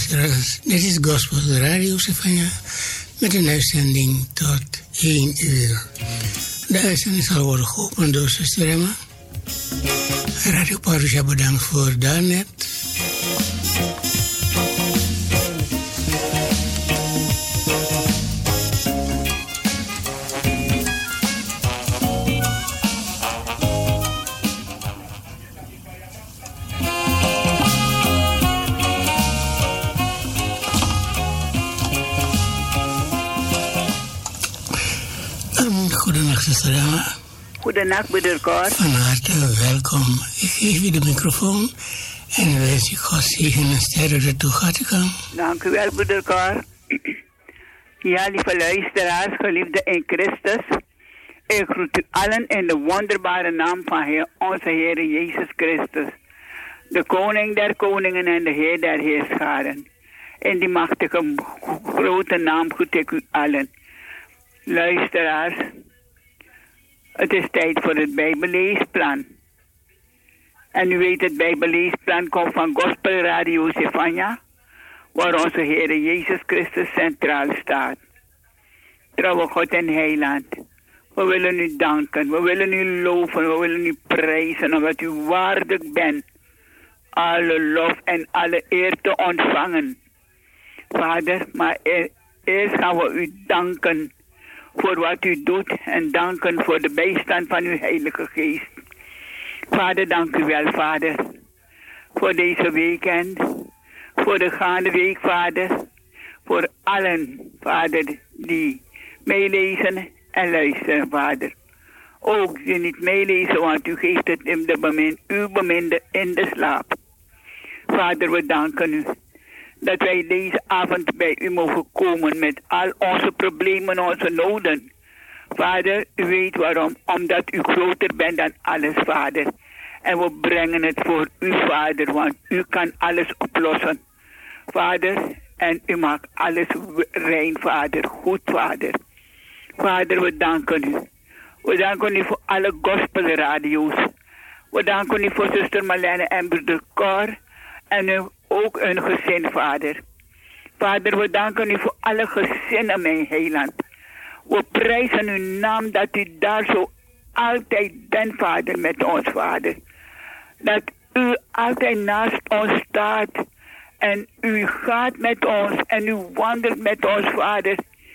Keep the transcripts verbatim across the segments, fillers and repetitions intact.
luisteraars. Dit is Gospel Radio Stefania met een uitzending tot één uur. De uitzending zal worden geopend door zuster Emma. Radio Parousia bedankt voor daarnet. Goedenacht, zuster Emma. Goedenacht, broeder Cor. Van harte welkom. Ik geef u de microfoon en wens u God zegen en sterren ertoe gaat gaan. Dank u wel, broeder Cor. Ja, lieve luisteraars, geliefden in Christus. Ik groet u allen in de wonderbare naam van Heer, onze Heer Jezus Christus. De koning der koningen en de Heer der heerscharen. In die machtige grote naam groet ik u allen. Luisteraars, het is tijd voor het Bijbelleesplan. En u weet, het Bijbelleesplan komt van Gospel Radio Stefania, waar onze Heer Jezus Christus centraal staat. Trouwe God en Heiland, we willen u danken, we willen u loven, we willen u prijzen, omdat u waardig bent alle lof en alle eer te ontvangen. Vader, maar eerst gaan we u danken voor wat u doet en danken voor de bijstand van uw Heilige Geest. Vader, dank u wel, Vader, voor deze weekend, voor de gaande week, Vader, voor allen, Vader, die meelezen en luisteren, Vader. Ook die niet meelezen, want u geeft het in de bemin, uw beminde in de slaap. Vader, we danken u dat wij deze avond bij u mogen komen met al onze problemen, onze noden. Vader, u weet waarom. Omdat u groter bent dan alles, Vader. En we brengen het voor u, Vader, want u kan alles oplossen. Vader, en u maakt alles rein, Vader. Goed, Vader. Vader, we danken u. We danken u voor alle gospelradio's. We danken u voor zuster Marlene en broeder Cor. En u ook een gezin, Vader. Vader, we danken u voor alle gezinnen, mijn heiland. We prijzen uw naam dat u daar zo altijd bent, Vader, met ons, Vader. Dat u altijd naast ons staat. En u gaat met ons en u wandelt met ons, Vader.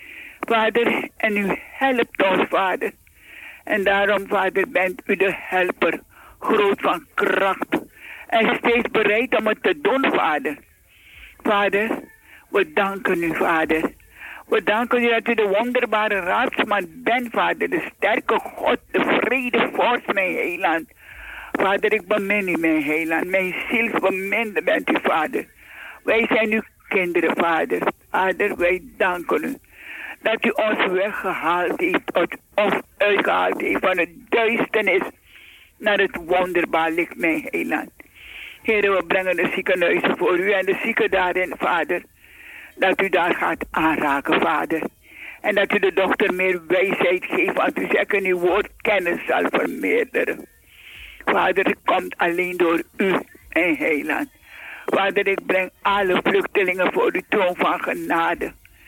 Vader, en u helpt ons, Vader. En daarom, Vader, bent u de helper, groot van kracht. En steeds bereid om het te doen, Vader. Vader, we danken u, Vader. We danken u dat u de wonderbare raadsman bent, Vader. De sterke God, de vrede vorst, mijn heiland. Vader, ik bemin u, mijn heiland. Mijn zielsbeminde bent u, Vader. Wij zijn uw kinderen, Vader. Vader, wij danken u dat u ons weggehaald heeft, of uitgehaald heeft van het duisternis naar het wonderbaar licht, mijn heiland. Heren, we brengen de ziekenhuizen voor u en de zieken daarin, Vader. Dat u daar gaat aanraken, Vader. En dat u de dochter meer wijsheid geeft, want u zegt in uw woord kennis zal vermeerderen. Vader, het komt alleen door u en heiland. Vader, ik breng alle vluchtelingen voor uw troon van genade.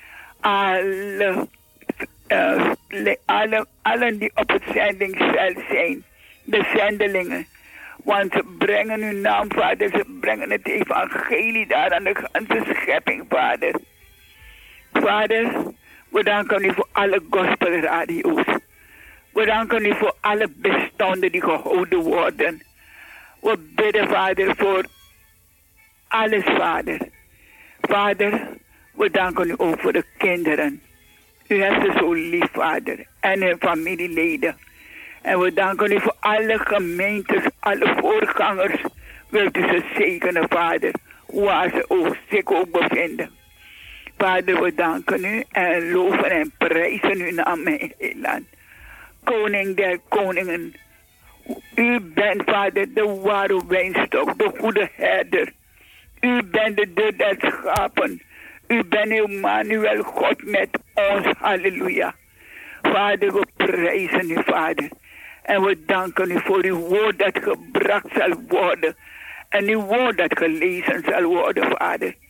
Alle, uh, alle, allen die op het zendingsveld zijn. De zendelingen. Want ze brengen uw naam, Vader. Ze brengen het evangelie daar aan de ganse schepping, Vader. Vader, we danken u voor alle gospelradio's. We danken u voor alle bestanden die gehouden worden. We bidden, Vader, voor alles, Vader. Vader, we danken u ook voor de kinderen. U hebt ze zo lief, Vader. En hun familieleden. En we danken u voor alle gemeentes, alle voorgangers. Wilt u ze zegenen, Vader. Waar ze ook, zich ook bevinden. Vader, we danken u en loven en prijzen uw naam, mijn heiland. Koning der koningen. U bent, Vader, de ware wijnstok, de goede herder. U bent de deur der schapen. U bent Emmanuel, God met ons. Halleluja. Vader, we prijzen u, Vader. En we danken u voor uw woord dat gebracht zal worden. En uw woord dat gelezen zal worden, Vader.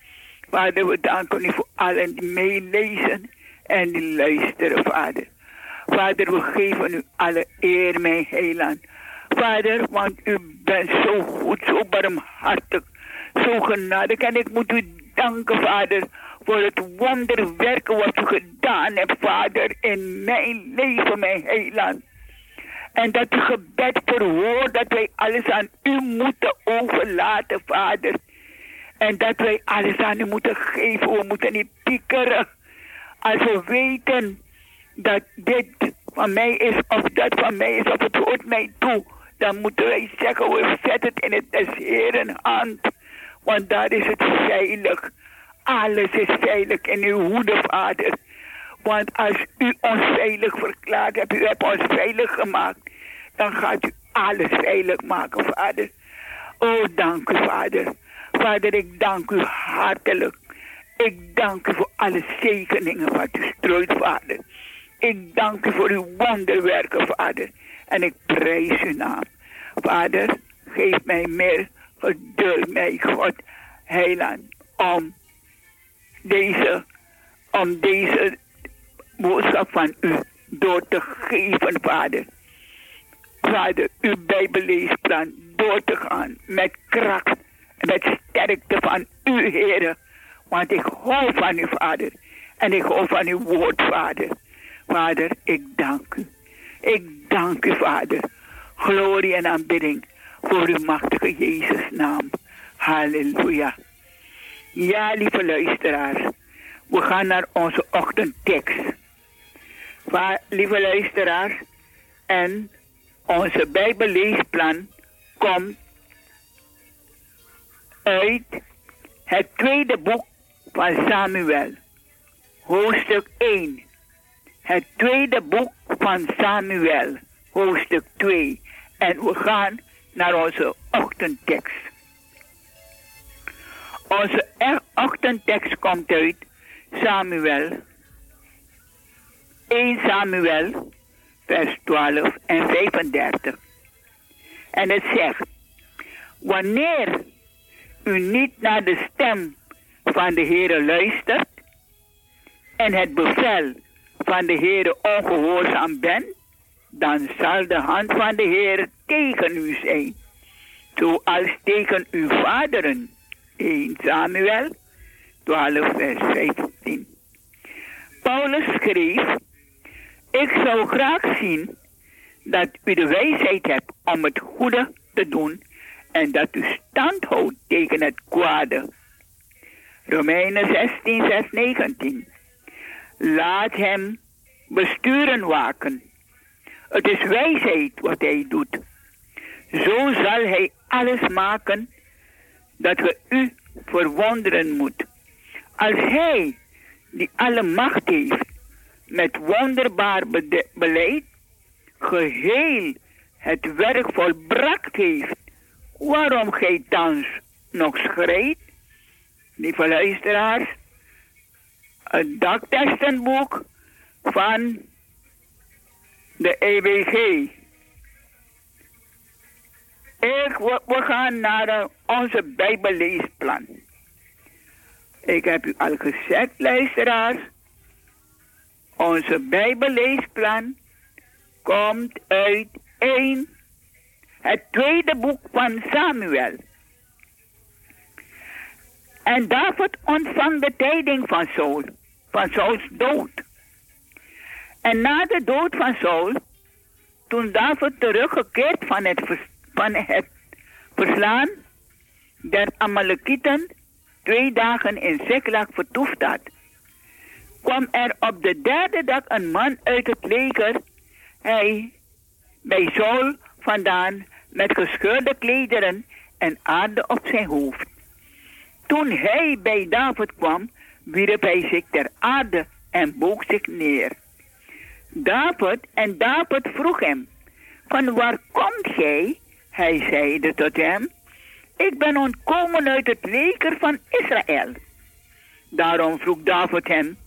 Vader, we danken u voor allen die meelezen en die luisteren, Vader. Vader, we geven u alle eer, mijn heiland. Vader, want u bent zo goed, zo barmhartig, zo genadig. En ik moet u danken, Vader, voor het wonderwerken wat u gedaan hebt, Vader, in mijn leven, mijn heiland. En dat u gebed verhoort, dat wij alles aan u moeten overlaten, Vader. En dat wij alles aan u moeten geven, we moeten niet piekeren. Als we weten dat dit van mij is of dat van mij is of het hoort mij toe, dan moeten wij zeggen, we zetten het in het des Heeren hand. Want daar is het veilig. Alles is veilig in uw hoede, Vader. Want als u ons veilig verklaart hebt, u hebt ons veilig gemaakt, dan gaat u alles veilig maken, Vader. Oh, dank u, Vader. Vader, ik dank u hartelijk. Ik dank u voor alle zegeningen wat u strooit, Vader. Ik dank u voor uw wonderwerken, Vader. En ik prijs uw naam. Vader, geef mij meer geduld, mijn God, heiland, om deze, om deze boodschap van u door te geven, Vader. Vader, uw bijbelleesplan door te gaan met kracht en met sterkte van u, Heere. Want ik hou van u, Vader. En ik hou van uw woord, Vader. Vader, ik dank u. Ik dank u, Vader. Glorie en aanbidding voor uw machtige Jezus' naam. Halleluja. Ja, lieve luisteraars. We gaan naar onze ochtendtekst. Va- lieve luisteraars. En onze bijbelleesplan komt uit het tweede boek van Samuel. Hoofdstuk één. Het tweede boek van Samuel. Hoofdstuk twee. En we gaan naar onze ochtendtekst. Onze ochtendtekst komt uit Samuel. één Samuel, vers twaalf en vijfendertig. En het zegt: wanneer u niet naar de stem van de Heere luistert en het bevel van de Heere ongehoorzaam bent, dan zal de hand van de Heere tegen u zijn, zoals tegen uw vaderen. één Samuel twaalf, vers vijftien. Paulus schreef: ik zou graag zien dat u de wijsheid hebt om het goede te doen en dat u stand houdt tegen het kwade. Romeinen zestien, vers negentien. Laat hem besturen waken. Het is wijsheid wat hij doet. Zo zal hij alles maken dat ge u verwonderen moet. Als hij, die alle macht heeft, met wonderbaar bede- beleid, geheel het werk volbracht heeft, waarom gij thans nog schreeuwt? Lieve luisteraars, het daktestenboek van de E W G. Ik, we, we gaan naar uh, onze bijbelleesplan. Ik heb u al gezegd, luisteraars. Onze bijbelleesplan komt uit één, het tweede boek van Samuel. En David ontvangt de tijding van Saul, van Sauls dood. En na de dood van Saul, toen David teruggekeerd van het, vers, van het verslaan der Amalekieten twee dagen in Ziklag vertoefd had, kwam er op de derde dag een man uit het leger, hij bij Saul vandaan, met gescheurde klederen en aarde op zijn hoofd. Toen hij bij David kwam, wierp hij zich ter aarde en boog zich neer. David en David vroeg hem: van waar komt gij? Hij zeide tot hem: ik ben ontkomen uit het leger van Israël. Daarom vroeg David hem: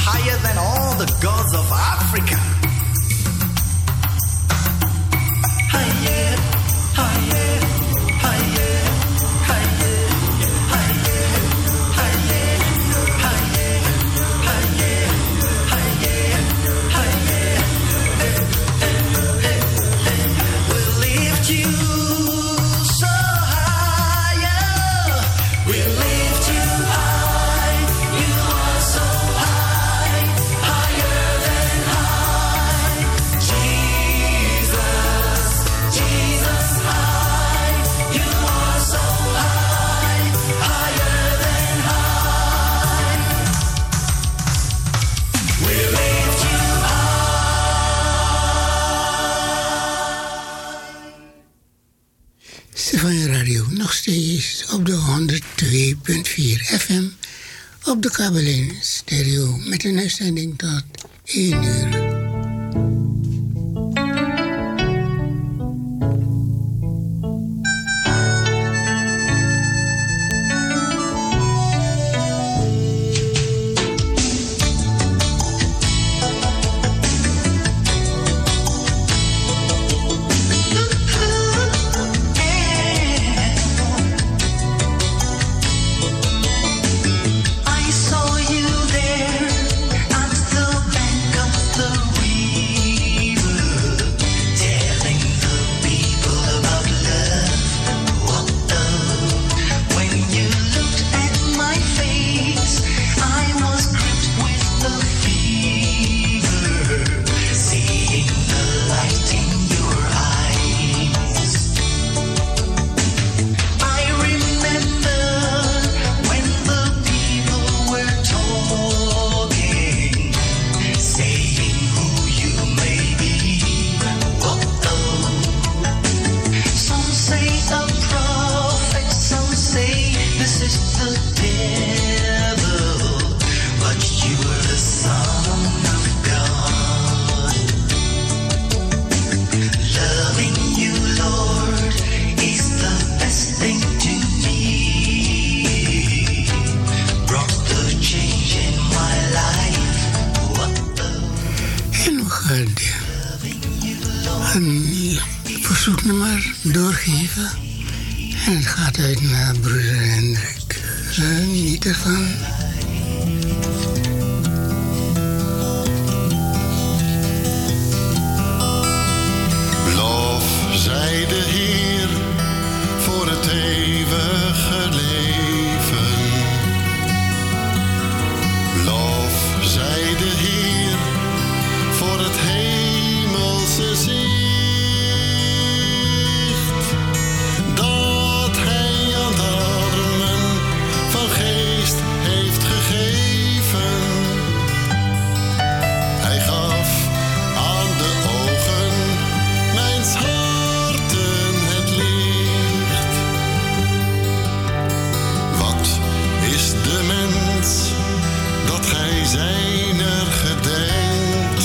higher than all the gods of Africa. Op de honderd twee komma vier F M, op de kabel en stereo met een uitzending tot één uur. Een verzoeknummer doorgeven. En het gaat uit naar broeder Hendrik. Geniet ervan. Lof zij de Heer voor het eeuwige leven. Lof zij de Heer voor het hemelse zicht. Dat hij aan de armen van geest heeft gegeven. Hij gaf aan de ogen mijns harten het licht. Wat is de mens dat gij zijner gedenkt?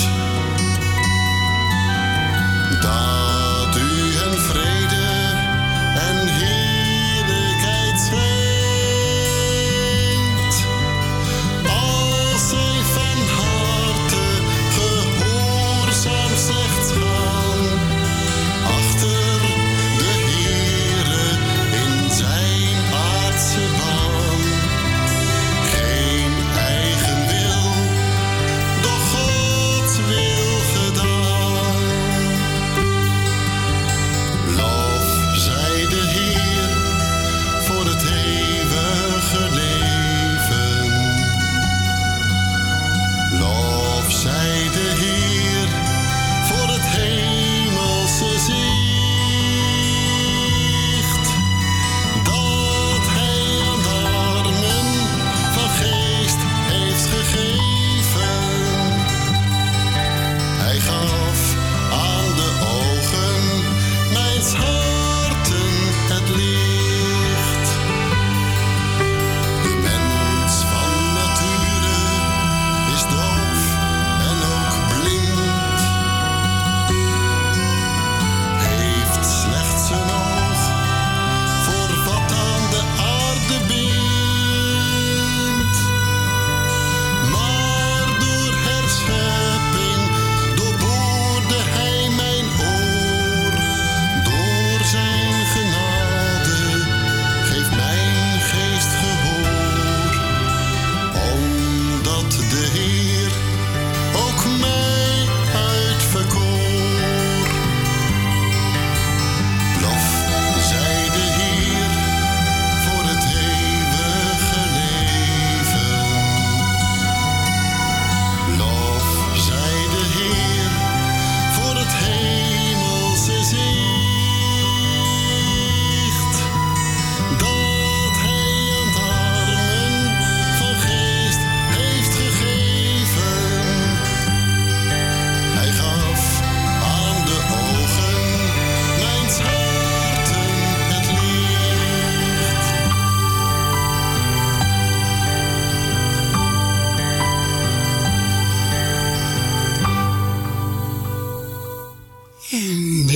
Dat u hen vrede en heerlijkheid schenkt. Als zij van harte gehoorzaam slechts gaan, achter de Heere in zijn aardse baan. Geen eigen wil, doch Gods wil gedaan. Lof zij de Heer voor het eeuwige leven. Lof zij de Heer voor het hemelse zicht. Dat hij aan de armen van geest heeft gegeven. Hij gaf aan de ogen mijns harten het licht. De mens van nature is doof en ook blind.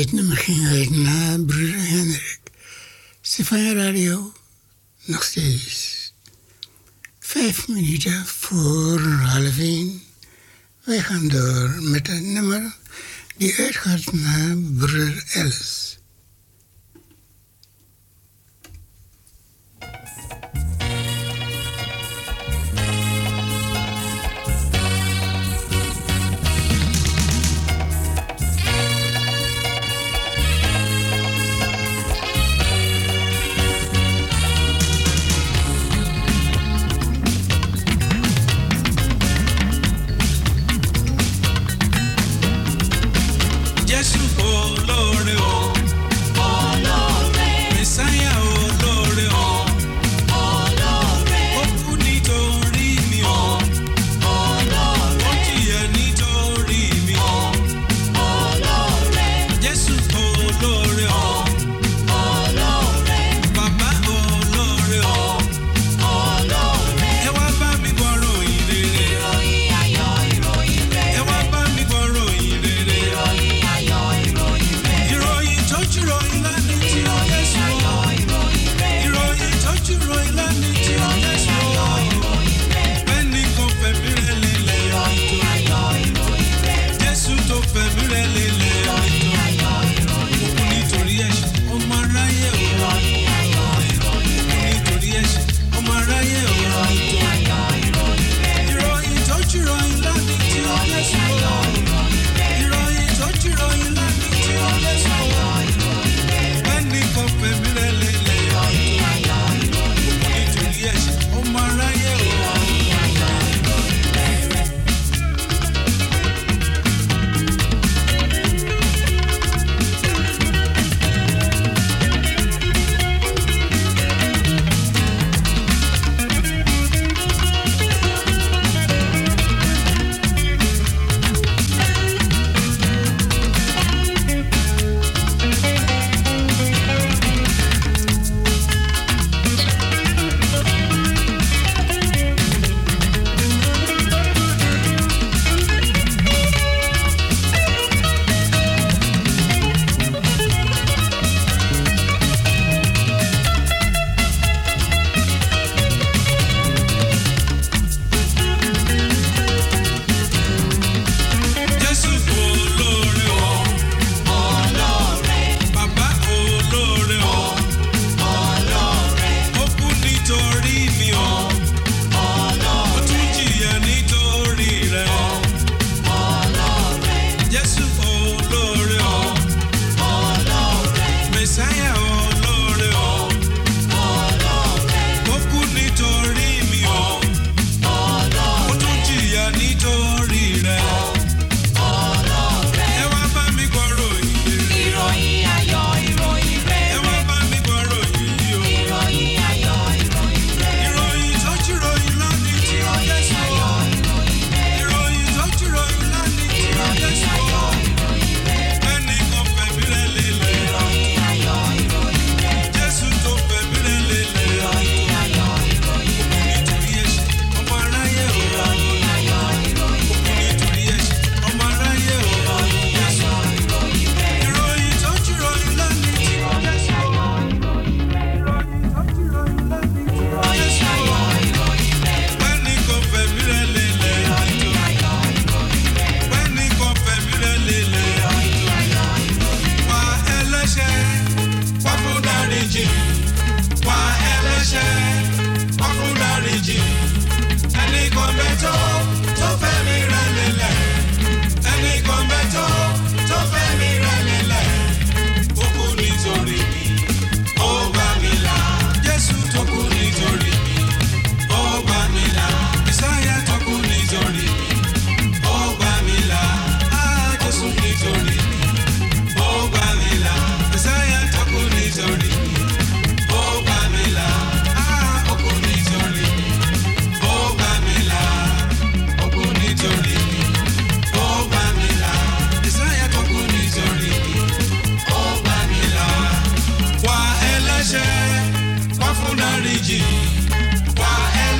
Dit nummer ging uit naar broeder Hendrik. Stefania Radio, nog steeds. Vijf minuten voor half één. Wij gaan door met een nummer die uitgaat naar broeder Alice. dáríjì wá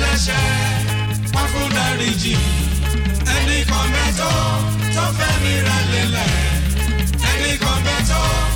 ẹlẹ́ṣẹ̀ wá fún dáríjì ẹnì kan bẹ́ẹ̀ tó tó fẹ́ mi rẹ̀ lélẹ̀ ẹnì kan bẹ́ẹ̀ tó.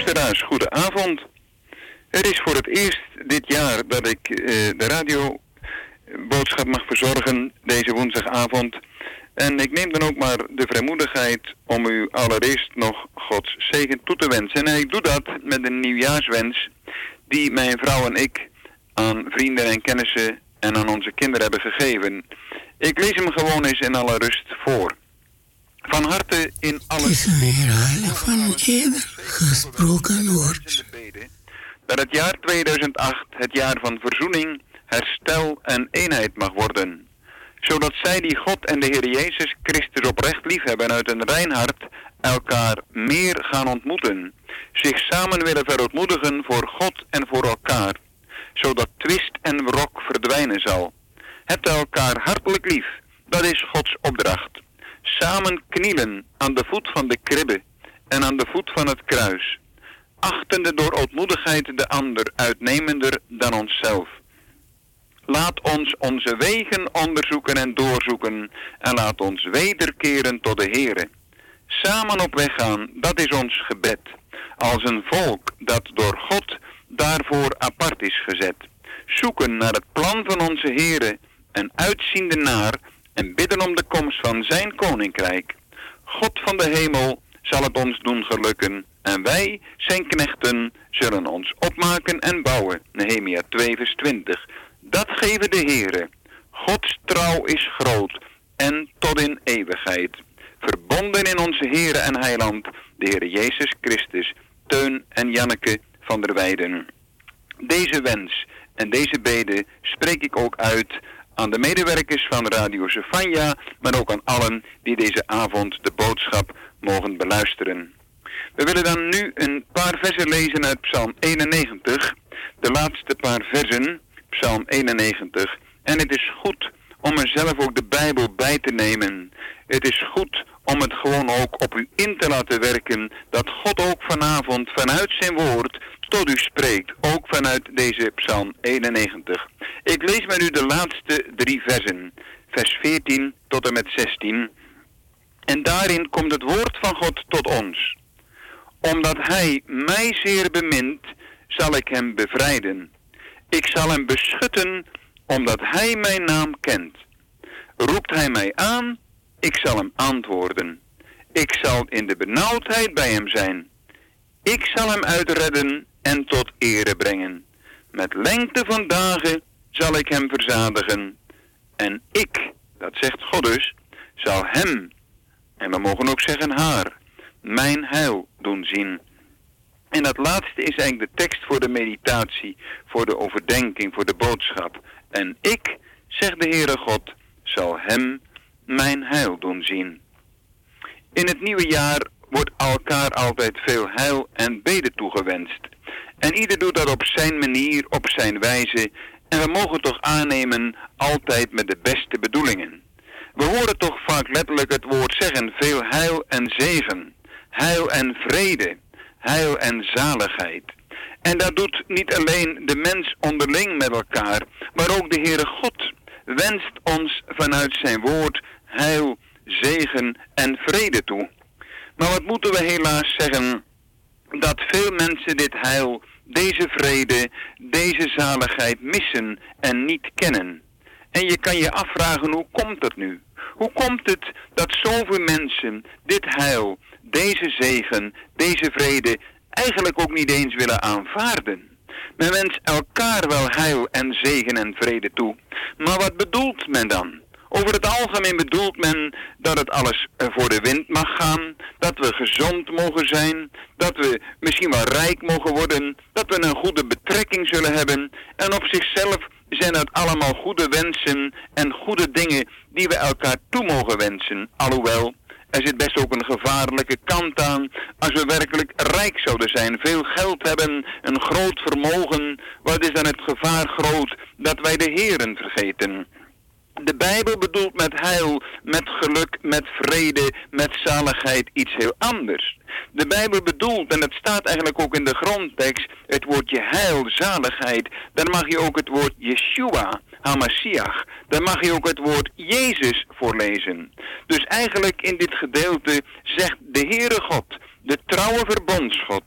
luisteraars, goedenavond. Het is voor het eerst dit jaar dat ik uh, de radioboodschap mag verzorgen deze woensdagavond. En ik neem dan ook maar de vrijmoedigheid om u allereerst nog Gods zegen toe te wensen. En ik doe dat met een nieuwjaarswens die mijn vrouw en ik aan vrienden en kennissen en aan onze kinderen hebben gegeven. Ik lees hem gewoon eens in alle rust voor. Van harte in alle... Het is een herhaling van eerder gesproken woord. Dat het jaar tweeduizend acht het jaar van verzoening, herstel en eenheid mag worden. Zodat zij die God en de Heer Jezus Christus oprecht liefhebben uit een rein hart elkaar meer gaan ontmoeten. Zich samen willen verootmoedigen voor God en voor elkaar. Zodat twist en wrok verdwijnen zal. Hebt elkaar hartelijk lief, dat is Gods opdracht. Samen knielen aan de voet van de kribbe en aan de voet van het kruis. Achtende door ootmoedigheid de ander uitnemender dan onszelf. Laat ons onze wegen onderzoeken en doorzoeken en laat ons wederkeren tot de Heere. Samen op weg gaan, dat is ons gebed. Als een volk dat door God daarvoor apart is gezet. Zoeken naar het plan van onze Heere en uitziende naar en bidden om de komst van zijn koninkrijk. God van de hemel zal het ons doen gelukken en wij, zijn knechten, zullen ons opmaken en bouwen. Nehemia twee vers twintig. Dat geven de Heere. Gods trouw is groot en tot in eeuwigheid. Verbonden in onze Heere en Heiland, de Heere Jezus Christus, Teun en Janneke van der Weijden. Deze wens en deze bede spreek ik ook uit aan de medewerkers van Radio Zefania, maar ook aan allen die deze avond de boodschap mogen beluisteren. We willen dan nu een paar versen lezen uit Psalm eenennegentig, de laatste paar versen, Psalm eenennegentig. En het is goed om er zelf ook de Bijbel bij te nemen. Het is goed om het gewoon ook op u in te laten werken, dat God ook vanavond vanuit zijn woord tot u spreekt, ook vanuit deze Psalm eenennegentig. Ik lees met u de laatste drie versen, vers veertien tot en met zestien. En daarin komt het woord van God tot ons. Omdat hij mij zeer bemint, zal ik hem bevrijden. Ik zal hem beschutten, omdat hij mijn naam kent. Roept hij mij aan, ik zal hem antwoorden. Ik zal in de benauwdheid bij hem zijn. Ik zal hem uitredden en tot ere brengen. Met lengte van dagen zal ik hem verzadigen. En ik, dat zegt God dus, zal hem, en we mogen ook zeggen haar, mijn heil doen zien. En dat laatste is eigenlijk de tekst voor de meditatie, voor de overdenking, voor de boodschap. En ik, zegt de Heere God, zal hem mijn heil doen zien. In het nieuwe jaar wordt elkaar altijd veel heil en bede toegewenst. En ieder doet dat op zijn manier, op zijn wijze. En we mogen toch aannemen, altijd met de beste bedoelingen. We horen toch vaak letterlijk het woord zeggen, veel heil en zegen. Heil en vrede. Heil en zaligheid. En dat doet niet alleen de mens onderling met elkaar, maar ook de Heere God wenst ons vanuit zijn woord heil, zegen en vrede toe. Maar wat moeten we helaas zeggen? Dat veel mensen dit heil, deze vrede, deze zaligheid missen en niet kennen. En je kan je afvragen, hoe komt dat nu? Hoe komt het dat zoveel mensen dit heil, deze zegen, deze vrede eigenlijk ook niet eens willen aanvaarden? Men wenst elkaar wel heil en zegen en vrede toe. Maar wat bedoelt men dan? Over het algemeen bedoelt men dat het alles voor de wind mag gaan, dat we gezond mogen zijn, dat we misschien wel rijk mogen worden, dat we een goede betrekking zullen hebben. En op zichzelf zijn het allemaal goede wensen en goede dingen die we elkaar toe mogen wensen. Alhoewel, er zit best ook een gevaarlijke kant aan als we werkelijk rijk zouden zijn, veel geld hebben, een groot vermogen. Wat is dan het gevaar groot dat wij de Heeren vergeten? De Bijbel bedoelt met heil, met geluk, met vrede, met zaligheid iets heel anders. De Bijbel bedoelt, en dat staat eigenlijk ook in de grondtekst, het woordje heil, zaligheid. Daar mag je ook het woord Yeshua, Hamashiach. Daar mag je ook het woord Jezus voor lezen. Dus eigenlijk in dit gedeelte zegt de Heere God, de trouwe verbondsgod,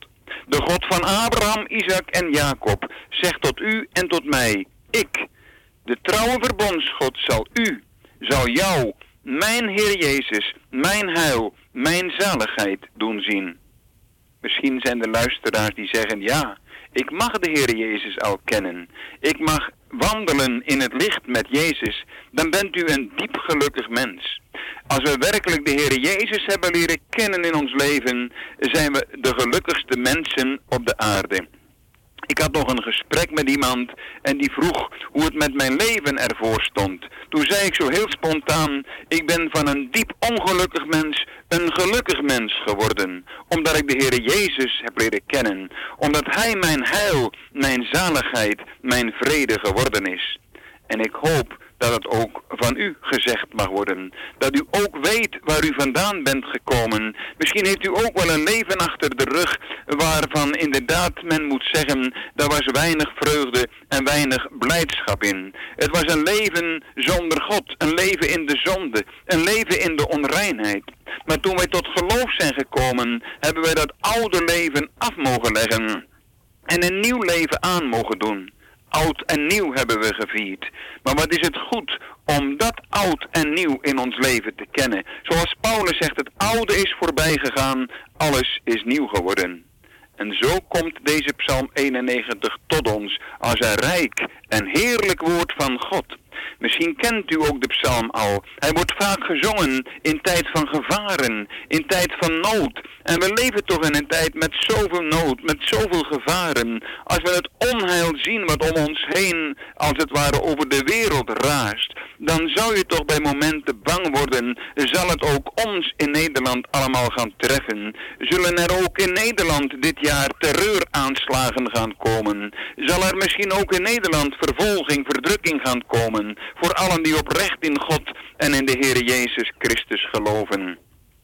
De God van Abraham, Isaac en Jacob zegt tot u en tot mij, ik, de trouwe verbondsgod, zal u, zal jou, mijn Heer Jezus, mijn heil, mijn zaligheid doen zien. Misschien zijn er luisteraars die zeggen, ja, ik mag de Heer Jezus al kennen. Ik mag wandelen in het licht met Jezus. Dan bent u een diep gelukkig mens. Als we werkelijk de Heer Jezus hebben leren kennen in ons leven, zijn we de gelukkigste mensen op de aarde. Ik had nog een gesprek met iemand en die vroeg hoe het met mijn leven ervoor stond. Toen zei ik zo heel spontaan, ik ben van een diep ongelukkig mens een gelukkig mens geworden. Omdat ik de Heer Jezus heb leren kennen. Omdat Hij mijn heil, mijn zaligheid, mijn vrede geworden is. En ik hoop dat het ook van u gezegd mag worden. Dat u ook weet waar u vandaan bent gekomen. Misschien heeft u ook wel een leven achter de rug waarvan inderdaad men moet zeggen, daar was weinig vreugde en weinig blijdschap in. Het was een leven zonder God, een leven in de zonde, een leven in de onreinheid. Maar toen wij tot geloof zijn gekomen, hebben wij dat oude leven af mogen leggen en een nieuw leven aan mogen doen. Oud en nieuw hebben we gevierd. Maar wat is het goed om dat oud en nieuw in ons leven te kennen. Zoals Paulus zegt, het oude is voorbij gegaan, alles is nieuw geworden. En zo komt deze Psalm eenennegentig tot ons als een rijk en heerlijk woord van God. Misschien kent u ook de psalm al. Hij wordt vaak gezongen in tijd van gevaren, in tijd van nood. En we leven toch in een tijd met zoveel nood, met zoveel gevaren. Als we het onheil zien wat om ons heen, als het ware over de wereld raast, dan zou je toch bij momenten bang worden, zal het ook ons in Nederland allemaal gaan treffen? Zullen er ook in Nederland dit jaar terreuraanslagen gaan komen? Zal er misschien ook in Nederland vervolging, verdrukking gaan komen voor allen die oprecht in God en in de Heer Jezus Christus geloven?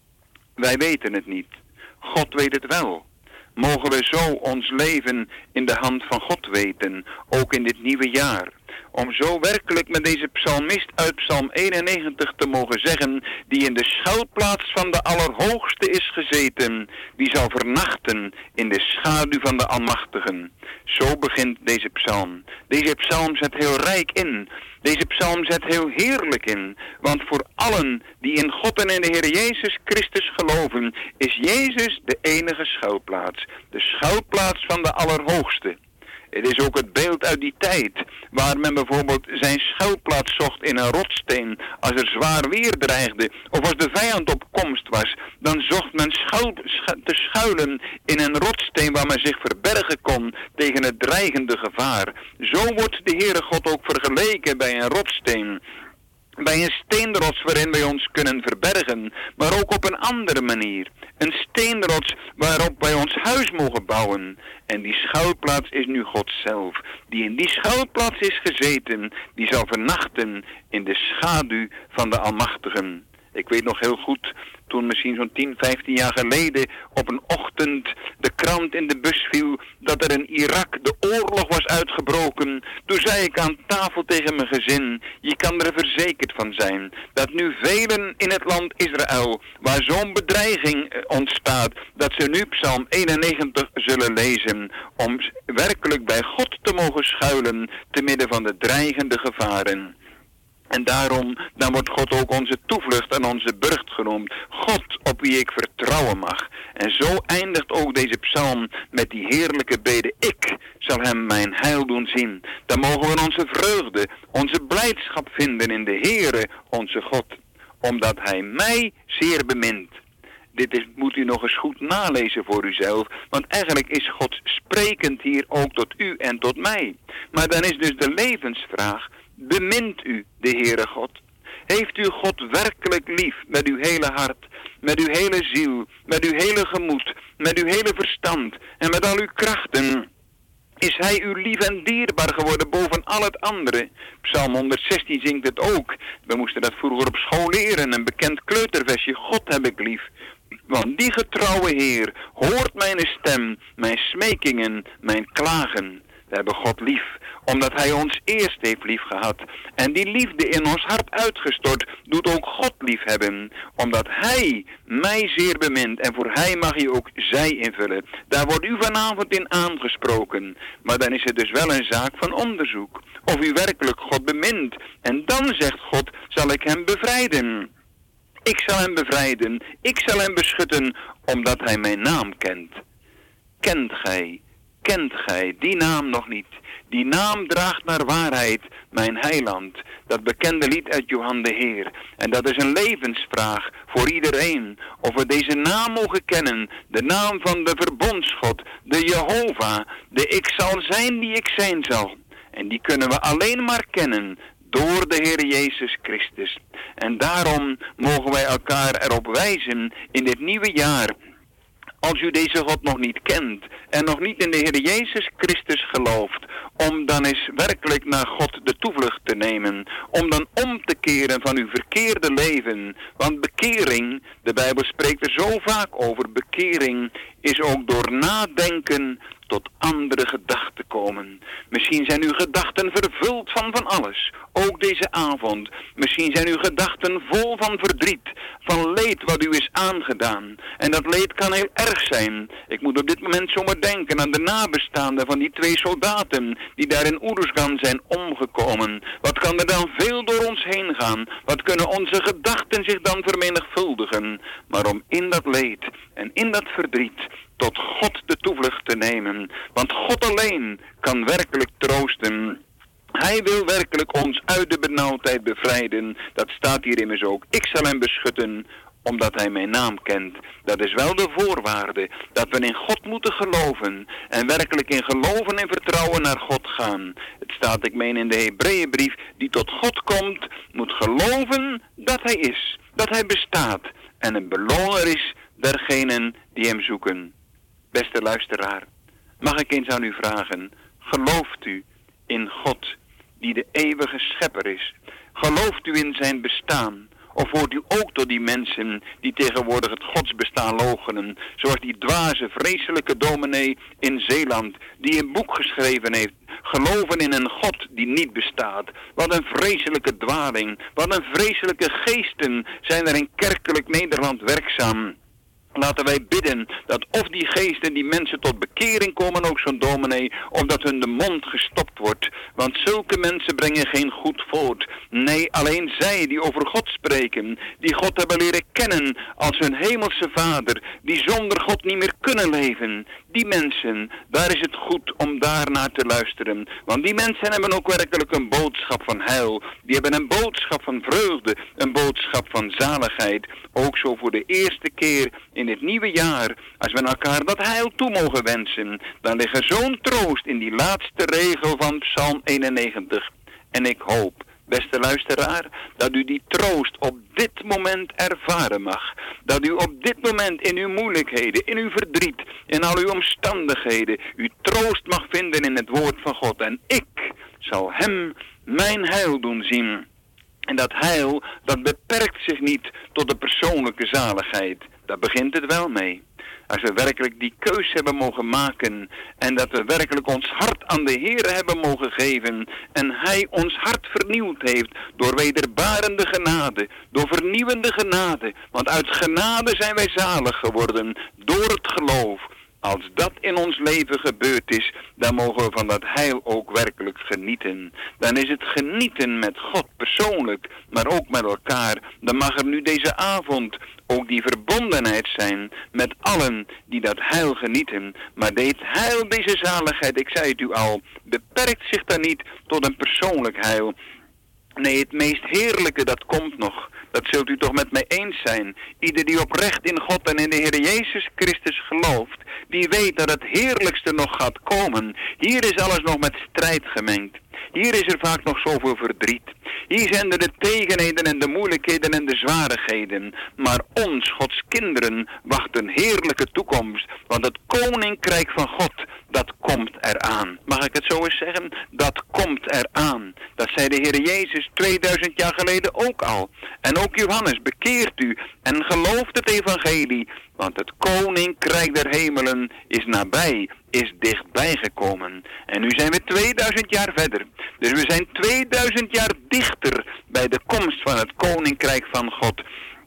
Wij weten het niet. God weet het wel. Mogen we zo ons leven in de hand van God weten, ook in dit nieuwe jaar. Om zo werkelijk met deze psalmist uit Psalm eenennegentig te mogen zeggen, die in de schuilplaats van de Allerhoogste is gezeten, die zal vernachten in de schaduw van de Almachtigen. Zo begint deze psalm. Deze psalm zet heel rijk in. Deze psalm zet heel heerlijk in. Want voor allen die in God en in de Heer Jezus Christus geloven, is Jezus de enige schuilplaats. De schuilplaats van de Allerhoogste. Het is ook het beeld uit die tijd, waar men bijvoorbeeld zijn schuilplaats zocht in een rotsteen. Als er zwaar weer dreigde, of als de vijand op komst was, dan zocht men schuil, schu- te schuilen in een rotsteen waar men zich verbergen kon tegen het dreigende gevaar. Zo wordt de Heere God ook vergeleken bij een rotsteen. Bij een steenrots waarin wij ons kunnen verbergen, maar ook op een andere manier. Een steenrots waarop wij ons huis mogen bouwen. En die schuilplaats is nu God zelf. Die in die schuilplaats is gezeten, die zal vernachten in de schaduw van de Almachtigen. Ik weet nog heel goed, toen misschien zo'n tien, vijftien jaar geleden op een ochtend de krant in de bus viel dat er in Irak de oorlog was uitgebroken. Toen zei ik aan tafel tegen mijn gezin, je kan er verzekerd van zijn dat nu velen in het land Israël, waar zo'n bedreiging ontstaat, dat ze nu Psalm eenennegentig zullen lezen om werkelijk bij God te mogen schuilen te midden van de dreigende gevaren. En daarom, dan wordt God ook onze toevlucht en onze burcht genoemd. God op wie ik vertrouwen mag. En zo eindigt ook deze psalm met die heerlijke bede. Ik zal hem mijn heil doen zien. Dan mogen we onze vreugde, onze blijdschap vinden in de Heere, onze God. Omdat hij mij zeer bemint. Dit is, moet u nog eens goed nalezen voor uzelf. Want eigenlijk is God sprekend hier ook tot u en tot mij. Maar dan is dus de levensvraag, bemint u de Heere God? Heeft u God werkelijk lief met uw hele hart, met uw hele ziel, met uw hele gemoed, met uw hele verstand en met al uw krachten? Is hij u lief en dierbaar geworden boven al het andere? Psalm honderdzestien zingt het ook. We moesten dat vroeger op school leren, een bekend kleuterversje. God heb ik lief. Want die getrouwe Heer hoort mijn stem, mijn smekingen, mijn klagen. We hebben God lief, omdat hij ons eerst heeft lief gehad. En die liefde in ons hart uitgestort, doet ook God lief hebben. Omdat hij mij zeer bemint en voor hij mag je ook zij invullen. Daar wordt u vanavond in aangesproken. Maar dan is het dus wel een zaak van onderzoek. Of u werkelijk God bemint. En dan zegt God, zal ik hem bevrijden. Ik zal hem bevrijden, ik zal hem beschutten, omdat hij mijn naam kent. Kent gij, kent gij die naam nog niet? Die naam draagt naar waarheid, mijn heiland. Dat bekende lied uit Johan de Heer. En dat is een levensvraag voor iedereen. Of we deze naam mogen kennen. De naam van de verbondsgod, de Jehovah. De ik zal zijn die ik zijn zal. En die kunnen we alleen maar kennen door de Heer Jezus Christus. En daarom mogen wij elkaar erop wijzen in dit nieuwe jaar. Als u deze God nog niet kent en nog niet in de Heer Jezus Christus gelooft, om dan eens werkelijk naar God de toevlucht te nemen, om dan om te keren van uw verkeerde leven. Want bekering, de Bijbel spreekt er zo vaak over, bekering is ook door nadenken tot andere gedachten komen. Misschien zijn uw gedachten vervuld van van alles, ook deze avond. Misschien zijn uw gedachten vol van verdriet, van leed wat u is aangedaan. En dat leed kan heel erg zijn. Ik moet op dit moment zomaar denken aan de nabestaanden van die twee soldaten die daar in Oeruzgan zijn omgekomen. Wat kan er dan veel door ons heen gaan? Wat kunnen onze gedachten zich dan vermenigvuldigen? Maar om in dat leed en in dat verdriet tot God de toevlucht te nemen. Want God alleen kan werkelijk troosten. Hij wil werkelijk ons uit de benauwdheid bevrijden. Dat staat hier immers ook. Ik zal hem beschutten, omdat hij mijn naam kent. Dat is wel de voorwaarde. Dat we in God moeten geloven. En werkelijk in geloven en vertrouwen naar God gaan. Het staat, ik meen in de Hebreeënbrief, die tot God komt, moet geloven dat hij is. Dat hij bestaat. En een beloner is dergenen die hem zoeken. Beste luisteraar, mag ik eens aan u vragen, gelooft u in God, die de eeuwige schepper is? Gelooft u in zijn bestaan? Of hoort u ook tot die mensen die tegenwoordig het godsbestaan loochenen, zoals die dwaze, vreselijke dominee in Zeeland, die een boek geschreven heeft, geloven in een God die niet bestaat. Wat een vreselijke dwaling, wat een vreselijke geesten zijn er in kerkelijk Nederland werkzaam. Laten wij bidden dat of die geesten, die mensen tot bekering komen, ook zo'n dominee, of dat hun de mond gestopt wordt. Want zulke mensen brengen geen goed voort. Nee, alleen zij die over God spreken, die God hebben leren kennen als hun hemelse vader, die zonder God niet meer kunnen leven. Die mensen, daar is het goed om daarnaar te luisteren. Want die mensen hebben ook werkelijk een boodschap van heil. Die hebben een boodschap van vreugde, een boodschap van zaligheid. Ook zo voor de eerste keer in het nieuwe jaar, als we elkaar dat heil toe mogen wensen, dan ligt er zo'n troost in die laatste regel van Psalm eenennegentig. En ik hoop, beste luisteraar, dat u die troost op dit moment ervaren mag. Dat u op dit moment in uw moeilijkheden, in uw verdriet, in al uw omstandigheden, uw troost mag vinden in het woord van God. En ik zal hem mijn heil doen zien. En dat heil, dat beperkt zich niet tot de persoonlijke zaligheid. Daar begint het wel mee. Als we werkelijk die keus hebben mogen maken en dat we werkelijk ons hart aan de Heer hebben mogen geven en Hij ons hart vernieuwd heeft door wederbarende genade, door vernieuwende genade. Want uit genade zijn wij zalig geworden door het geloof. Als dat in ons leven gebeurd is, dan mogen we van dat heil ook werkelijk genieten. Dan is het genieten met God persoonlijk, maar ook met elkaar. Dan mag er nu deze avond ook die verbondenheid zijn met allen die dat heil genieten. Maar dit heil, deze zaligheid, ik zei het u al, beperkt zich dan niet tot een persoonlijk heil. Nee, het meest heerlijke, dat komt nog. Dat zult u toch met mij eens zijn. Ieder die oprecht in God en in de Heer Jezus Christus gelooft, die weet dat het heerlijkste nog gaat komen. Hier is alles nog met strijd gemengd. Hier is er vaak nog zoveel verdriet. Hier zijn er de tegenheden en de moeilijkheden en de zwarigheden. Maar ons, Gods kinderen, wacht een heerlijke toekomst. Want het koninkrijk van God, dat komt eraan. Mag ik het zo eens zeggen? Dat komt eraan. Dat zei de Heer Jezus tweeduizend jaar geleden ook al. En ook Johannes, bekeert u en gelooft het evangelie. Want het koninkrijk der hemelen is nabij, is dichtbij gekomen. En nu zijn we tweeduizend jaar verder. Dus we zijn tweeduizend jaar dichter bij de komst van het koninkrijk van God.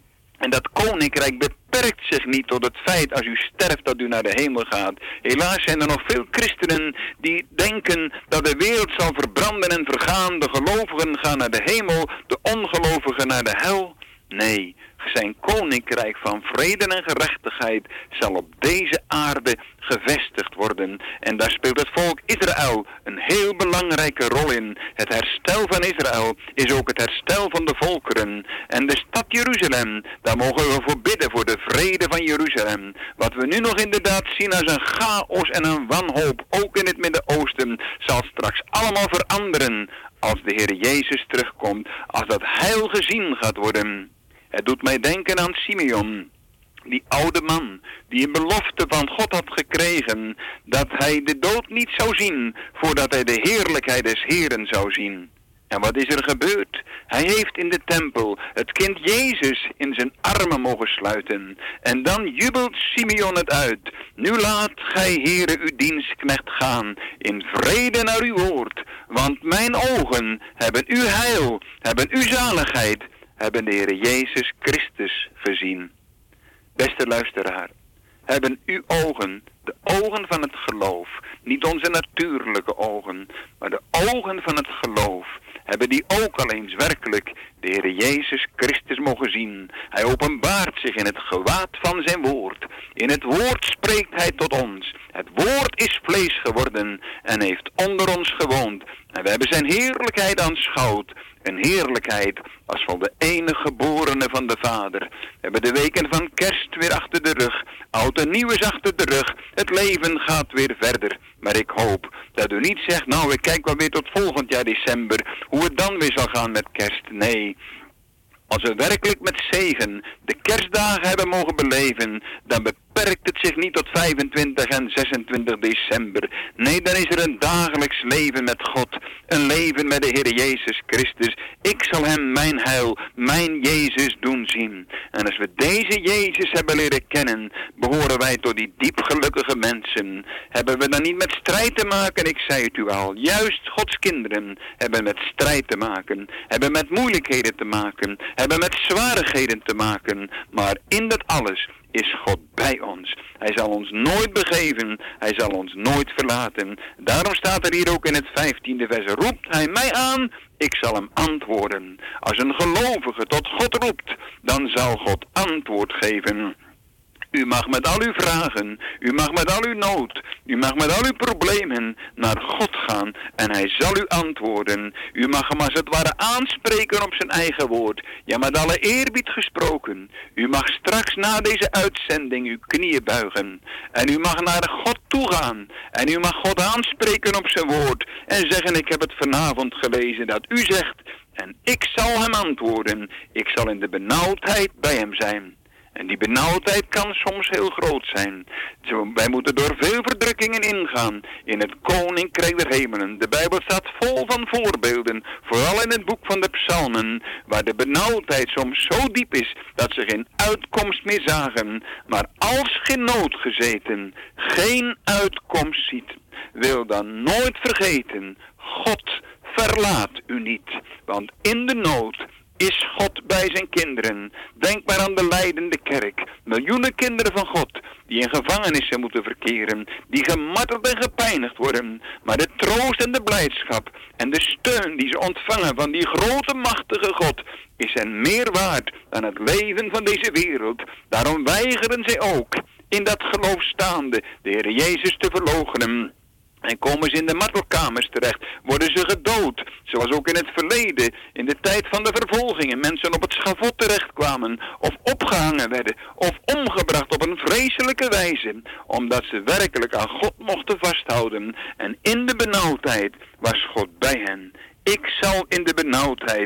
En dat koninkrijk beperkt zich niet tot het feit als u sterft dat u naar de hemel gaat. Helaas zijn er nog veel christenen die denken dat de wereld zal verbranden en vergaan. De gelovigen gaan naar de hemel, de ongelovigen naar de hel. Nee, zijn koninkrijk van vrede en gerechtigheid zal op deze aarde gevestigd worden. En daar speelt het volk Israël een heel belangrijke rol in. Het herstel van Israël is ook het herstel van de volkeren. En de stad Jeruzalem, daar mogen we voor bidden voor de vrede van Jeruzalem. Wat we nu nog inderdaad zien als een chaos en een wanhoop, ook in het Midden-Oosten, zal straks allemaal veranderen als de Heer Jezus terugkomt, als dat heil gezien gaat worden. Het doet mij denken aan Simeon, die oude man, die een belofte van God had gekregen, dat hij de dood niet zou zien, voordat hij de heerlijkheid des Heeren zou zien. En wat is er gebeurd? Hij heeft in de tempel het kind Jezus in zijn armen mogen sluiten. En dan jubelt Simeon het uit. Nu laat gij, Heere, uw dienstknecht gaan, in vrede naar uw woord. Want mijn ogen hebben uw heil, hebben uw zaligheid, hebben de Heer Jezus Christus gezien. Beste luisteraar, hebben uw ogen, de ogen van het geloof, niet onze natuurlijke ogen, maar de ogen van het geloof, hebben die ook al eens werkelijk de Heer Jezus Christus mogen zien. Hij openbaart zich in het gewaad van zijn woord. In het woord spreekt hij tot ons. Het woord is vlees geworden en heeft onder ons gewoond. En we hebben zijn heerlijkheid aanschouwd. Een heerlijkheid als van de enige geborene van de Vader. We hebben de weken van kerst weer achter de rug. Oud en nieuw is achter de rug. Het leven gaat weer verder. Maar ik hoop dat u niet zegt, nou ik kijk wel weer tot volgend jaar december, hoe het dan weer zal gaan met kerst. Nee. Als we werkelijk met zegen de kerstdagen hebben mogen beleven, dan beperkt het zich niet tot vijfentwintig en zesentwintig december. Nee, dan is er een dagelijks leven met God. Een leven met de Heer Jezus Christus. Ik zal hem mijn heil, mijn Jezus doen zien. En als we deze Jezus hebben leren kennen, behoren wij tot die diep gelukkige mensen. Hebben we dan niet met strijd te maken? Ik zei het u al. Juist Gods kinderen hebben met strijd te maken. Hebben met moeilijkheden te maken. Hebben met zwaarigheden te maken. Maar in dat alles is God bij ons. Hij zal ons nooit begeven. Hij zal ons nooit verlaten. Daarom staat er hier ook in het vijftiende vers. Roept hij mij aan, ik zal hem antwoorden. Als een gelovige tot God roept, dan zal God antwoord geven. U mag met al uw vragen, u mag met al uw nood, u mag met al uw problemen naar God gaan en hij zal u antwoorden. U mag hem als het ware aanspreken op zijn eigen woord. Ja, met alle eerbied gesproken. U mag straks na deze uitzending uw knieën buigen en u mag naar God toe gaan en u mag God aanspreken op zijn woord en zeggen, ik heb het vanavond gelezen dat u zegt en ik zal hem antwoorden. Ik zal in de benauwdheid bij hem zijn. En die benauwdheid kan soms heel groot zijn. Wij moeten door veel verdrukkingen ingaan in het koninkrijk der hemelen. De Bijbel staat vol van voorbeelden, vooral in het boek van de Psalmen, waar de benauwdheid soms zo diep is dat ze geen uitkomst meer zagen. Maar als geen nood gezeten geen uitkomst ziet, wil dan nooit vergeten, God verlaat u niet. Want in de nood is God bij zijn kinderen. Denk maar aan de lijdende kerk. Miljoenen kinderen van God die in gevangenissen moeten verkeren, die gemarteld en gepijnigd worden. Maar de troost en de blijdschap en de steun die ze ontvangen van die grote machtige God is hen meer waard dan het leven van deze wereld. Daarom weigeren zij ook in dat geloof staande de Heer Jezus te verloochenen. En komen ze in de martelkamers terecht, worden ze gedood. Zoals ook in het verleden, in de tijd van de vervolgingen, mensen op het schavot terechtkwamen, of opgehangen werden, of omgebracht op een vreselijke wijze, omdat ze werkelijk aan God mochten vasthouden. En in de benauwdheid was God bij hen. Ik zal in de benauwdheid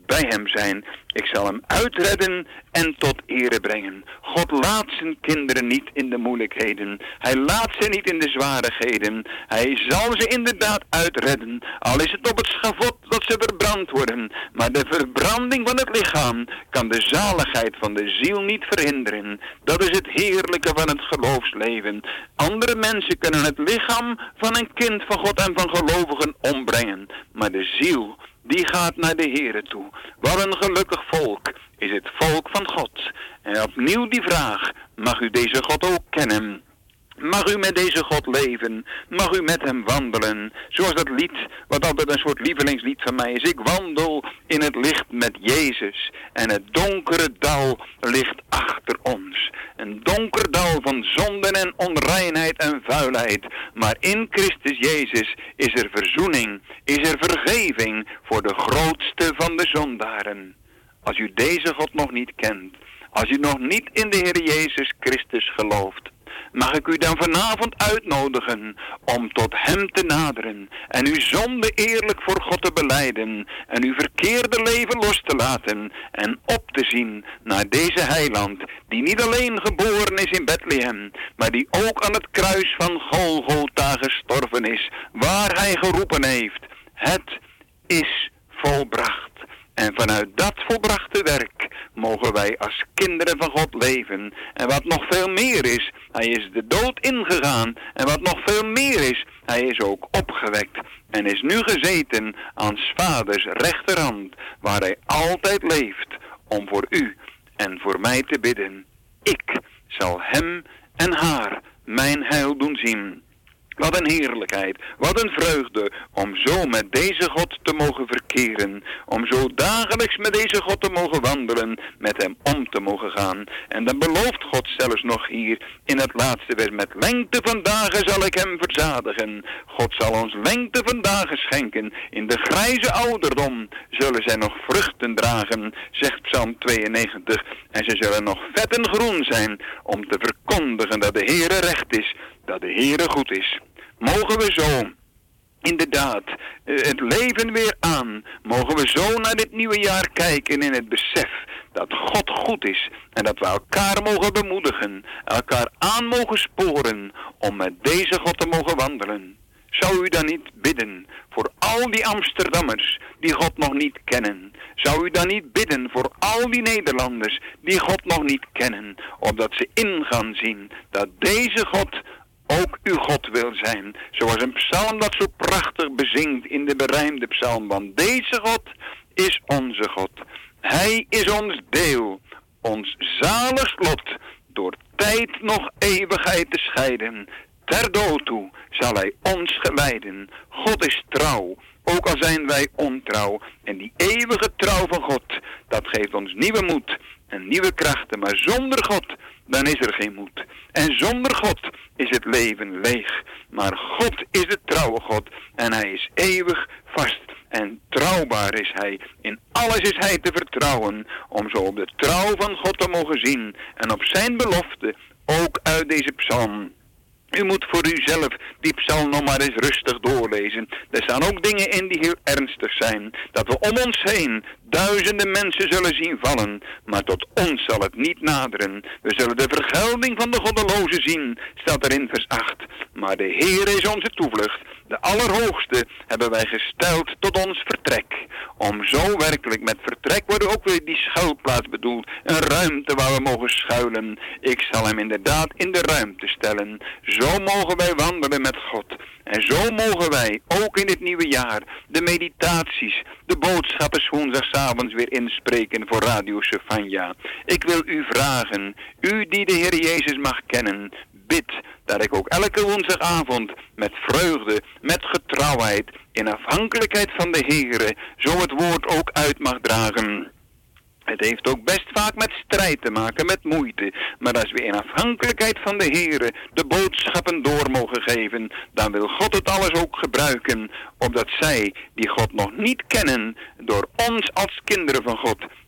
bij hem zijn. Ik zal hem uitredden en tot ere brengen. God laat zijn kinderen niet in de moeilijkheden. Hij laat ze niet in de zwaardigheden. Hij zal ze inderdaad uitredden. Al is het op het schavot dat ze verbrand worden. Maar de verbranding van het lichaam kan de zaligheid van de ziel niet verhinderen. Dat is het heerlijke van het geloofsleven. Andere mensen kunnen het lichaam van een kind van God en van gelovigen ombrengen. Maar de ziel, die gaat naar de Here toe. Wat een gelukkig volk is het volk van God. En opnieuw die vraag, mag u deze God ook kennen? Mag u met deze God leven? Mag u met hem wandelen? Zoals dat lied, wat altijd een soort lievelingslied van mij is. Ik wandel in het licht met Jezus. En het donkere dal ligt achter ons. Een donker dal van zonden en onreinheid en vuilheid. Maar in Christus Jezus is er verzoening, is er vergeving voor de grootste van de zondaren. Als u deze God nog niet kent, als u nog niet in de Heer Jezus Christus gelooft, mag ik u dan vanavond uitnodigen om tot hem te naderen en uw zonde eerlijk voor God te belijden en uw verkeerde leven los te laten en op te zien naar deze heiland die niet alleen geboren is in Bethlehem, maar die ook aan het kruis van Golgotha gestorven is, waar hij geroepen heeft: het is volbracht. En vanuit dat volbrachte werk mogen wij als kinderen van God leven. En wat nog veel meer is, hij is de dood ingegaan. En wat nog veel meer is, hij is ook opgewekt. En is nu gezeten aan 's vaders rechterhand, waar hij altijd leeft om voor u en voor mij te bidden. Ik zal hem en haar mijn heil doen zien. Wat een heerlijkheid, wat een vreugde om zo met deze God te mogen verkeren. Om zo dagelijks met deze God te mogen wandelen, met hem om te mogen gaan. En dan belooft God zelfs nog hier in het laatste vers: met lengte van dagen zal ik hem verzadigen. God zal ons lengte van dagen schenken. In de grijze ouderdom zullen zij nog vruchten dragen, zegt Psalm tweeënnegentig. En ze zullen nog vet en groen zijn om te verkondigen dat de Heere recht is, dat de Heere goed is. Mogen we zo inderdaad het leven weer aan, mogen we zo naar dit nieuwe jaar kijken in het besef dat God goed is en dat we elkaar mogen bemoedigen, elkaar aan mogen sporen om met deze God te mogen wandelen. Zou u dan niet bidden voor al die Amsterdammers die God nog niet kennen? Zou u dan niet bidden voor al die Nederlanders die God nog niet kennen, opdat ze in gaan zien dat deze God ook uw God wil zijn? Zoals een psalm dat zo prachtig bezingt in de berijmde psalm. Want deze God is onze God. Hij is ons deel, ons zalig lot, door tijd nog eeuwigheid te scheiden. Ter dood toe zal hij ons geleiden. God is trouw, ook al zijn wij ontrouw. En die eeuwige trouw van God, dat geeft ons nieuwe moed en nieuwe krachten. Maar zonder God, dan is er geen moed. En zonder God is het leven leeg. Maar God is de trouwe God en hij is eeuwig vast. En trouwbaar is hij. In alles is hij te vertrouwen. Om zo op de trouw van God te mogen zien. En op zijn belofte, ook uit deze psalm. U moet voor uzelf die psalm nog maar eens rustig doorlezen. Er staan ook dingen in die heel ernstig zijn. Dat we om ons heen duizenden mensen zullen zien vallen. Maar tot ons zal het niet naderen. We zullen de vergelding van de goddelozen zien, staat er in vers acht. Maar de Heer is onze toevlucht. De Allerhoogste hebben wij gesteld tot ons vertrek. Om zo werkelijk, met vertrek wordt ook weer die schuilplaats bedoeld. Een ruimte waar we mogen schuilen. Ik zal hem inderdaad in de ruimte stellen. Zo mogen wij wandelen met God. En zo mogen wij, ook in dit nieuwe jaar, de meditaties, de boodschappen woensdagavonds weer inspreken voor Radio Sefania. Ik wil u vragen, u die de Heer Jezus mag kennen, bid dat ik ook elke woensdagavond met vreugde, met getrouwheid, in afhankelijkheid van de Heere, zo het woord ook uit mag dragen. Het heeft ook best vaak met strijd te maken, met moeite. Maar als we in afhankelijkheid van de Heere de boodschappen door mogen geven, dan wil God het alles ook gebruiken, opdat zij, die God nog niet kennen, door ons als kinderen van God,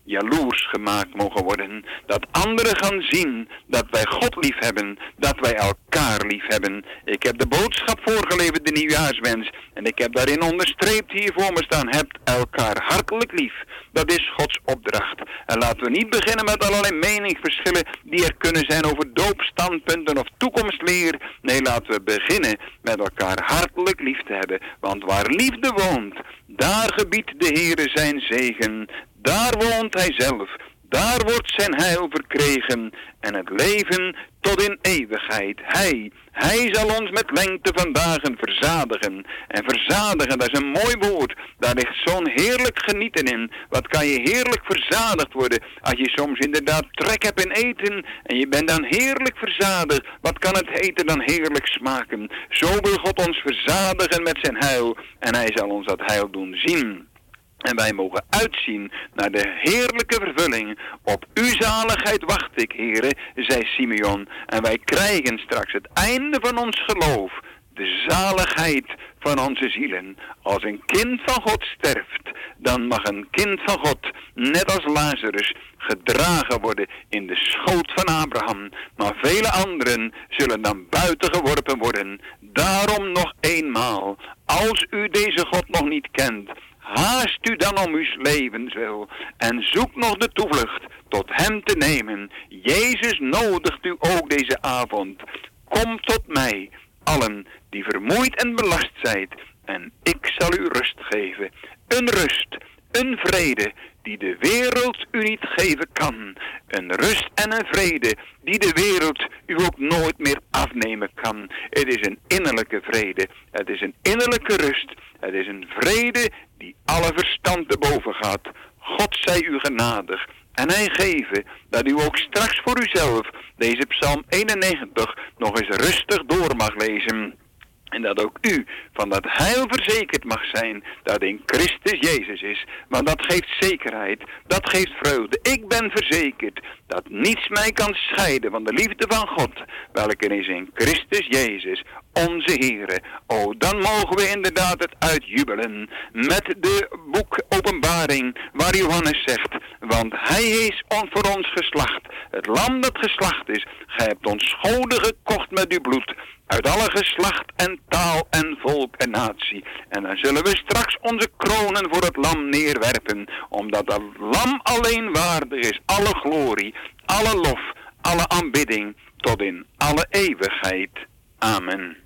jaloers gemaakt mogen worden. Dat anderen gaan zien dat wij God lief hebben, dat wij elkaar lief hebben. Ik heb de boodschap voorgeleverd, de nieuwjaarswens. En ik heb daarin onderstreept hier voor me staan, hebt elkaar hartelijk lief. Dat is Gods opdracht. En laten we niet beginnen met allerlei meningsverschillen die er kunnen zijn over doopstandpunten of toekomstleer. Nee, laten we beginnen met elkaar hartelijk lief te hebben. Want waar liefde woont, daar gebiedt de Heere zijn zegen. Daar woont hij zelf. Daar wordt zijn heil verkregen en het leven tot in eeuwigheid. Hij, hij zal ons met lengte van dagen verzadigen. En verzadigen, dat is een mooi woord. Daar ligt zo'n heerlijk genieten in. Wat kan je heerlijk verzadigd worden als je soms inderdaad trek hebt in eten en je bent dan heerlijk verzadigd. Wat kan het eten dan heerlijk smaken? Zo wil God ons verzadigen met zijn heil en hij zal ons dat heil doen zien. En wij mogen uitzien naar de heerlijke vervulling. Op uw zaligheid wacht ik, Heere, zei Simeon. En wij krijgen straks het einde van ons geloof. De zaligheid van onze zielen. Als een kind van God sterft, dan mag een kind van God, net als Lazarus, gedragen worden in de schoot van Abraham. Maar vele anderen zullen dan buiten geworpen worden. Daarom nog eenmaal, als u deze God nog niet kent, haast u dan om uw levenswil en zoek nog de toevlucht tot hem te nemen. Jezus nodigt u ook deze avond. Kom tot mij, allen die vermoeid en belast zijt, en ik zal u rust geven. Een rust, een vrede die de wereld u niet geven kan. Een rust en een vrede die de wereld u ook nooit meer afnemen kan. Het is een innerlijke vrede. Het is een innerlijke rust. Het is een vrede die alle verstand te boven gaat. God zij u genadig. En hij geven dat u ook straks voor uzelf deze Psalm eenennegentig nog eens rustig door mag lezen. En dat ook u van dat heil verzekerd mag zijn dat in Christus Jezus is. Want dat geeft zekerheid, dat geeft vreugde. Ik ben verzekerd dat niets mij kan scheiden van de liefde van God, welke is in Christus Jezus, onze Heere. O, dan mogen we inderdaad het uitjubelen met de boek Openbaring, waar Johannes zegt, want hij is on voor ons geslacht. Het lam dat geslacht is, gij hebt ons schone gekocht met uw bloed. Uit alle geslacht en taal en volk en natie. En dan zullen we straks onze kronen voor het lam neerwerpen. Omdat het lam alleen waardig is. Alle glorie, alle lof, alle aanbidding. Tot in alle eeuwigheid. Amen.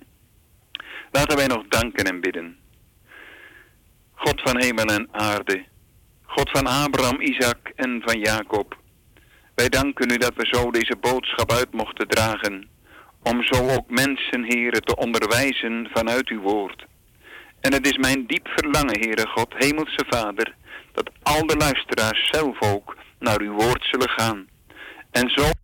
Laten wij nog danken en bidden. God van hemel en aarde. God van Abraham, Isaac en van Jacob. Wij danken u dat we zo deze boodschap uit mochten dragen. Om zo ook mensen, Heere, te onderwijzen vanuit uw woord. En het is mijn diep verlangen, Heere God, Hemelse Vader, dat al de luisteraars zelf ook naar uw woord zullen gaan. En zo